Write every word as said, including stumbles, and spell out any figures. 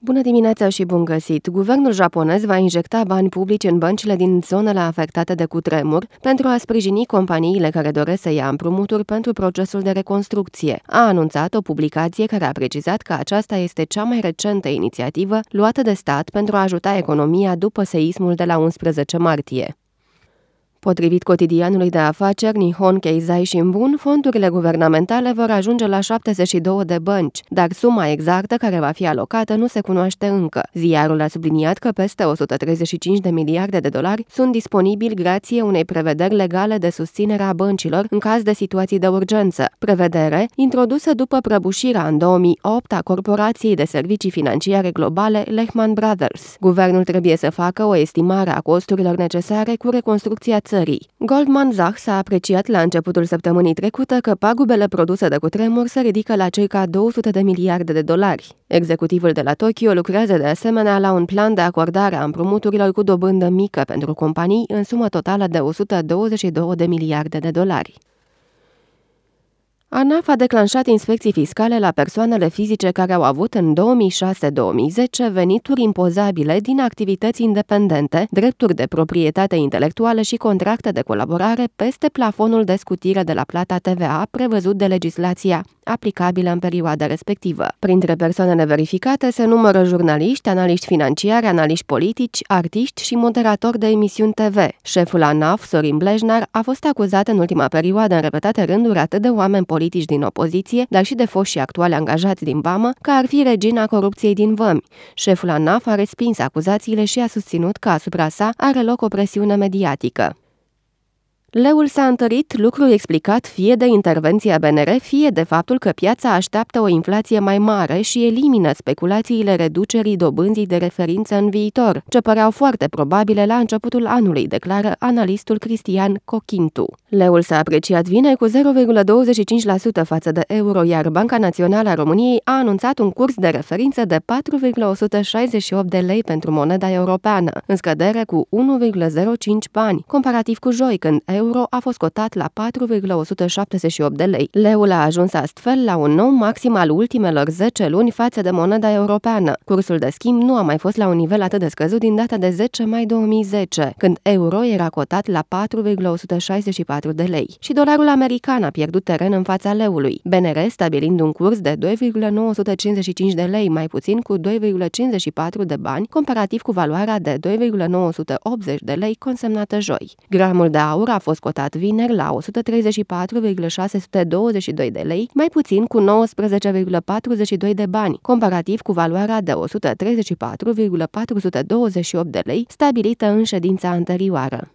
Bună dimineața și bun găsit! Guvernul japonez va injecta bani publici în băncile din zonele afectate de cutremur pentru a sprijini companiile care doresc să ia împrumuturi pentru procesul de reconstrucție. A anunțat o publicație care a precizat că aceasta este cea mai recentă inițiativă luată de stat pentru a ajuta economia după seismul de la unsprezece martie. Potrivit cotidianului de afaceri Nihon Keizai Shimbun, fondurile guvernamentale vor ajunge la șaptezeci și două de bănci, dar suma exactă care va fi alocată nu se cunoaște încă. Ziarul a subliniat că peste o sută treizeci și cinci de miliarde de dolari sunt disponibili grație unei prevederi legale de susținere a băncilor în caz de situații de urgență, prevedere introdusă după prăbușirea în două mii opt a corporației de servicii financiare globale Lehman Brothers. Guvernul trebuie să facă o estimare a costurilor necesare cu reconstrucția țării. Goldman Sachs a apreciat la începutul săptămânii trecute că pagubele produse de cutremur se ridică la circa două sute de miliarde de dolari. Executivul de la Tokyo lucrează de asemenea la un plan de acordare a împrumuturilor cu dobândă mică pentru companii în sumă totală de o sută douăzeci și două de miliarde de dolari. ANAF a declanșat inspecții fiscale la persoanele fizice care au avut în două mii șase - două mii zece venituri impozabile din activități independente, drepturi de proprietate intelectuală și contracte de colaborare peste plafonul de scutire de la plata T V A prevăzut de legislația aplicabilă în perioada respectivă. Printre persoanele verificate se numără jurnaliști, analiști financiari, analiști politici, artiști și moderatori de emisiuni T V. Șeful ANAF, Sorin Blejnar, a fost acuzat în ultima perioadă în repetate rânduri atât de oameni politici din opoziție, dar și de foști și actuali angajați din vamă, că ar fi regina corupției din vămi. Șeful ANAF a respins acuzațiile și a susținut că asupra sa are loc o presiune mediatică. Leul s-a întărit, lucru explicat fie de intervenția B N R, fie de faptul că piața așteaptă o inflație mai mare și elimină speculațiile reducerii dobânzii de referință în viitor, ce păreau foarte probabile la începutul anului, declară analistul Cristian Cochintu. Leul s-a apreciat vineri cu zero virgulă douăzeci și cinci la sută față de euro, iar Banca Națională a României a anunțat un curs de referință de patru virgulă o sută șaizeci și opt de lei pentru moneda europeană, în scădere cu unu virgulă zero cinci bani, comparativ cu joi, când euro euro a fost cotat la patru virgulă o sută șaptezeci și opt de lei. Leul a ajuns astfel la un nou maxim al ultimelor zece luni față de moneda europeană. Cursul de schimb nu a mai fost la un nivel atât de scăzut din data de zece mai două mii zece, când euro era cotat la patru virgulă o sută șaizeci și patru de lei. Și dolarul american a pierdut teren în fața leului, B N R stabilind un curs de doi virgulă nouă sute cincizeci și cinci de lei, mai puțin cu doi virgulă cincizeci și patru de bani, comparativ cu valoarea de doi virgulă nouă sute optzeci de lei consemnată joi. Gramul de aur a fost cotat vineri la o sută treizeci și patru virgulă șase sute douăzeci și doi de lei, mai puțin cu nouăsprezece virgulă patruzeci și doi de bani, comparativ cu valoarea de o sută treizeci și patru virgulă patru sute douăzeci și opt de lei, stabilită în ședința anterioară.